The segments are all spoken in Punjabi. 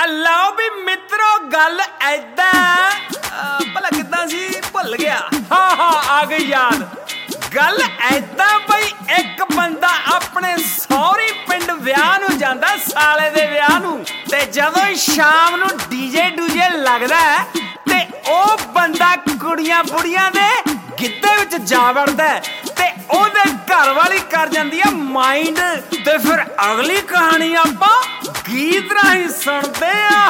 ਲਓ ਵੀ ਮਿੱਤਰੋ ਗੱਲ ਐਦਾਂ ਭਲਾ ਕਿੱਦਾਂ ਸੀ ਭੁੱਲ ਗਿਆ। ਹਾਂ ਆ ਗਈ ਯਾਦ। ਗੱਲ ਐਦਾਂ ਬਈ ਇੱਕ ਬੰਦਾ ਆਪਣੇ ਸਹੁਰੀ ਪਿੰਡ ਵਿਆਹ ਨੂੰ ਜਾਂਦਾ, ਸਾਲੇ ਦੇ ਵਿਆਹ ਨੂੰ, ਤੇ ਜਦੋਂ ਸ਼ਾਮ ਨੂੰ ਡੀਜੇ ਡੂਜੇ ਲੱਗਦਾ ਤੇ ਉਹ ਬੰਦਾ ਕੁੜੀਆਂ ਬੁੜੀਆਂ ਦੇ ਗਿੱਧੇ ਵਿੱਚ ਜਾ ਵੜਦਾ ਤੇ ਉਹਦੇ ਘਰ ਵਾਲੀ ਕਰ ਜਾਂਦੀ ਆ ਮਾਈਂਡ। ਤੇ ਫਿਰ ਅਗਲੀ ਕਹਾਣੀ ਆਪਾਂ ਗੀਤ ਰਾਹੀਂ ਸੁਣਦੇ ਆ।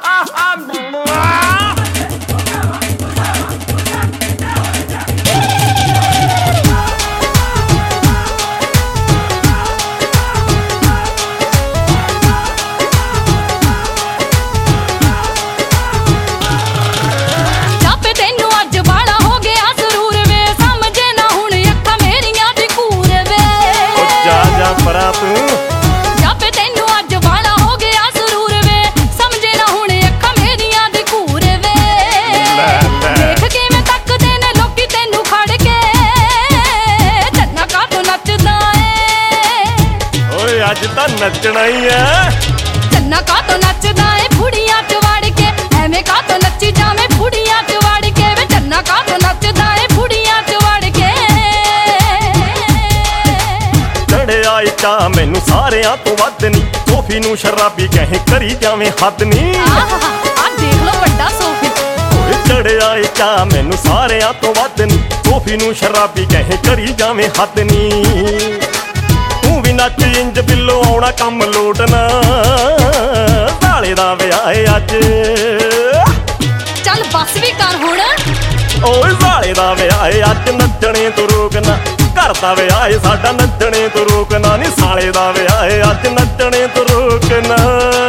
ਅੱਜ ਤਾਂ ਨੱਚਣਾ ਹੀ ਐ। ਚੰਨਾ ਕਾਤੋਂ ਨੱਚਦਾ ਏ ਫੁੜੀਆਂ ਚ ਵੜ ਕੇ, ਐਵੇਂ ਕਾਤੋਂ ਨੱਚੀ ਜਾਵੇਂ ਫੁੜੀਆਂ ਚ ਵੜ ਕੇ, ਵੇ ਚੰਨਾ ਕਾਤੋਂ ਨੱਚਦਾ ਏ ਫੁੜੀਆਂ ਚ ਵੜ ਕੇ। ਚੜਿਆ ਏ ਚਾਅ ਮੈਨੂੰ ਸਾਰਿਆਂ ਤੋਂ ਵੱਧ ਨੀ, ਸੋਫੀ ਨੂੰ ਸ਼ਰਾਬੀ ਕਹੇ ਕਰੀ ਜਾਵੇਂ ਹੱਦ ਨੀ। ਆ ਦੇਖ ਲੋ ਵੱਡਾ ਸੋਫੀ। ਓਏ ਚੜਿਆ ਏ ਚਾਅ ਮੈਨੂੰ ਸਾਰਿਆਂ ਤੋਂ ਵੱਧ ਨੀ, ਸੋਫੀ ਨੂੰ ਸ਼ਰਾਬੀ ਕਹੇ ਕਰੀ ਜਾਵੇਂ ਹੱਦ ਨੀ। ਨੱਚ ਇੰਜ ਬਿੱਲੋ ਆਉਣਾ ਕੰਮ ਲੋਟਣਾ, ਸਾਲੇ ਦਾ ਵਿਆਹ ਏ ਅੱਜ। ਚੱਲ ਬੱਸ ਵੀ ਕਰ ਹੁਣ। ਓਏ ਸਾਲੇ ਦਾ ਵਿਆਹ ਏ ਅੱਜ, ਨੱਚਣੇ ਤੋਂ ਰੋਕਣਾ, ਘਰ ਦਾ ਵਿਆਹ ਏ ਸਾਡਾ ਨੱਚਣੇ ਤੋਂ ਰੋਕਣਾ ਨੀ। ਸਾਲੇ ਦਾ ਵਿਆਹ ਏ ਅੱਜ, ਨੱਚਣੇ ਤੋਂ ਰੋਕਣਾ।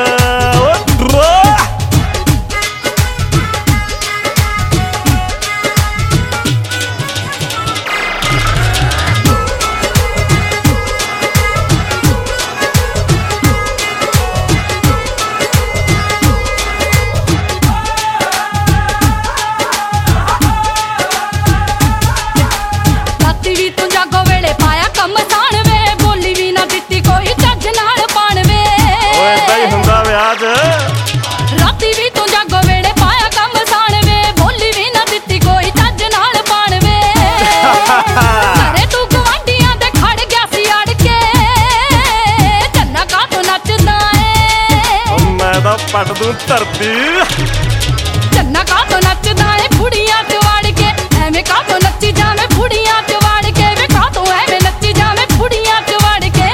ਰਾਤੀ ਵੀ ਤੂੰ ਜਾਗੋ ਵੇਲੇ ਪਾਇਆ ਕੰਮ ਸਾਣ ਵੇ, ਬੋਲੀ ਵੀ ਨਾ ਦਿੱਤੀ ਕੋਈ ਚੱਜ ਨਾਲ ਪਾਣ ਵੇ। ਘਰੇ ਤੂੰ ਗਵਾਂਢੀਆਂ ਦੇ ਖੜ ਗਿਆ ਸੀ ਅੜ ਕੇ, ਚੰਨਾ ਕਾਤੋਂ ਨੱਚਦਾ ਏ। ਮੈਂ ਤਾਂ ਪੱਟ ਦੂੰ ਧਰਤੀ। ਚੰਨਾ ਕਾਤੋਂ ਨੱਚਦਾ ਏ ਫੁੜੀਆਂ ਚ ਵੜ ਕੇ, ਐਵੇਂ ਕਾਤੋਂ ਨੱਚੀ ਜਾਵੇਂ ਫੁੜੀਆਂ ਚ ਵੜ ਕੇ, ਵੇ ਕਾਤੋਂ ਐਵੇਂ ਨੱਚੀ ਜਾਵੇਂ ਫੁੜੀਆਂ ਚ ਵੜ ਕੇ।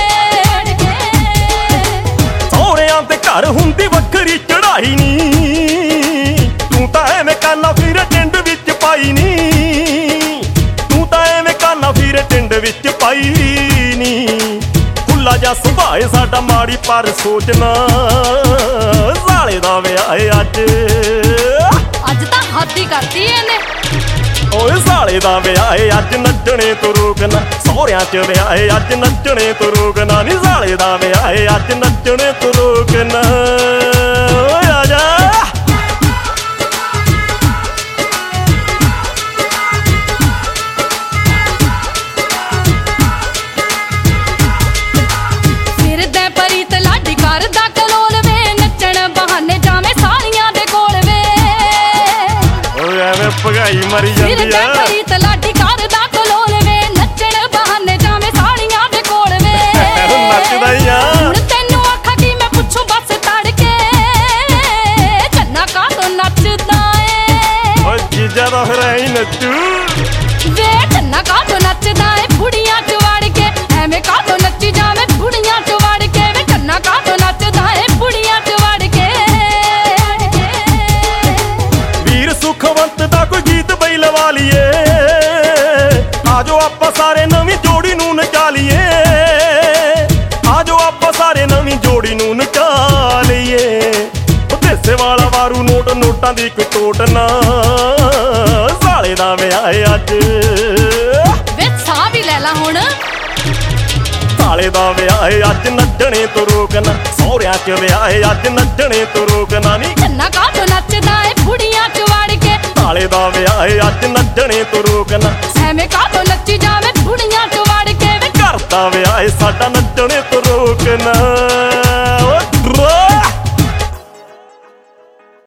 ਸਹੁਰਿਆਂ ਦੇ ਘਰ ਹੁੰਦੀ ਵੱਖਰੀ ਚੜਾਈ ਨੀ, ਤੂੰ ਤਾਂ ਐਵੇਂ ਕਾਨਾ ਫਿਰ ਟਿੰਡ ਵਿੱਚ ਪਾਈ ਨੀ। ਤੂੰ ਤਾਂ ਐਵੇਂ ਕਾਨਾ ਫਿਰ ਟਿੰਡ ਵਿੱਚ ਪਾਈ ਨੀ। ਖੁੱਲਾ ਜਾ ਸੁਭਾਏ ਸਾਡਾ ਮਾੜੀ ਪਰ ਸੋਚਣਾ, ਸਾਲੇ ਦਾ ਵਿਆਹ ਏ ਅੱਜ। ਅੱਜ ਤਾਂ ਹੱਦ ਹੀ ਕਰਤੀ ਇਹਨੇ। ਓਏ ਸਾਲੇ ਦਾ ਵਿਆਹ ਏ ਅੱਜ, ਨੱਚਣੇ ਤੋਂ ਰੋਕਣਾ, ਸਹੁਰਿਆਂ ਚ ਵਿਆਹ ਏ ਅੱਜ, ਨੱਚਣੇ ਤੋਂ ਰੋਕਣਾ ਨੀ। ਸਾਲੇ ਦਾ ਵਿਆਹ ਏ ਅੱਜ, ਨੱਚਣੇ ਤੋਂ ਰੋਕਣਾ। ਓਏ ਆ ਜਾ। ਫਿਰਦੇ ਪਰੀਤ ਲਾਡੀ ਕਰਦਾ ਕਲੋਲ ਵੇ, ਨੱਚਣ ਬਹਾਨੇ ਜਾਵੇਂ ਸਾਲੀਆਂ ਦੇ ਕੋਲ ਵੇ। ਓਏ ਐਵੇਂ ਭਗਾਈ ਮਰੀ ਜਾਂਦੀ ਫਿਰਦੇ ਆ। ਪਰੀਤ ਲਾਡੀ ਕਰਦਾ ਕਲੋਲ ਵੇ, ਨੱਚਣ ਬਹਾਨੇ ਜਾਵੇਂ ਸਾਲੀਆਂ ਦੇ ਕੋਲ ਵੇ। ਨੱਚਦਾ ਹੀ ਆ। ਹੁਣ ਤੈਨੂੰ ਆਖਾਂ ਕਿ ਮੈਂ ਪੁੱਛੂ ਬਸ ਤੜ ਕੇ, ਚੰਨਾ ਕਾਤੋਂ ਨੱਚਦਾ ਏ। ਓਏ ਜੀਜਾ ਤਾਂ ਫਿਰ ਐਂ ਨੱਚੂ ਵੇ ਚੰਨਾ ਕਾਤੋਂ ਨੱਚਦਾ ਏ ਫੁੜੀਆਂ ਚ ਵੜ ਕੇ, ਐਵੇਂ ਕਾਤੋਂ ਨੱਚੀ ਜਾਵੇਂ ਫੁੜੀਆਂ ਚ ਵੜ ਕੇ, ਵੇ ਚੰਨਾ ਕਾਤੋਂ ਨੱਚਦਾ ਏ ਫੁੜੀਆਂ ਚ ਵੜ ਕੇ। ਵੀਰ ਸੁਖਵੰਤ ਦਾ ਕੋਈ ਗੀਤ ਬਈ ਲਵਾ ਲਈਏ, ਆਜੋ ਆਪਾਂ ਸਾਰੇ ਨਵੀਂ ਜੋੜੀ ਨੂੰ ਨਚਾ ਲਈਏ। ਆਜੋ ਆਪਾਂ ਸਾਰੇ ਨਵੀਂ ਜੋੜੀ ਨੂੰ ਨਚਾ ਲਈਏ। ਦੇਸੇ ਵਾਲਾ ਵਾਰੂ ਨੋਟ, ਨੋਟਾਂ ਦੀ ਕੋਈ ਟੋਟ ਨਾ, ਸਾਲੇ ਦਾ ਵਿਆਹ ਏ ਅੱਜ। ਵੇ ਸਾਹ ਵੀ ਲੈ ਲਾ ਹੁਣ। ਸਾਲੇ ਦਾ ਵਿਆਹ ਏ ਅੱਜ, ਨੱਚਣੇ ਤੋਂ ਰੋਕਣਾ, ਸਹੁਰਿਆਂ ਚ ਵਿਆਹ ਏ ਅੱਜ, ਨੱਚਣੇ ਤੋਂ ਰੋਕਣਾ ਨੀ। ਚੰਨਾ ਕਾਤੋਂ ਨੱਚਦਾ ਏ ਫੁੜੀਆਂ ਚ ਵੜ ਕੇ, ਸਾਲੇ ਦਾ ਵਿਆਹ ਏ ਅੱਜ, ਨੱਚਣੇ ਤੋਂ ਰੋਕਣਾ, ਐਵੇਂ ਕਾਤੋਂ ਨੱਚੀ ਜਾਵੇਂ ਫੁੜੀਆਂ ਚ ਵੜ ਕੇ, ਵੇ ਘਰ ਦਾ ਵਿਆਹ ਏ ਸਾਡਾ, ਨੱਚਣੇ ਤੋਂ ਰੋਕਣਾ।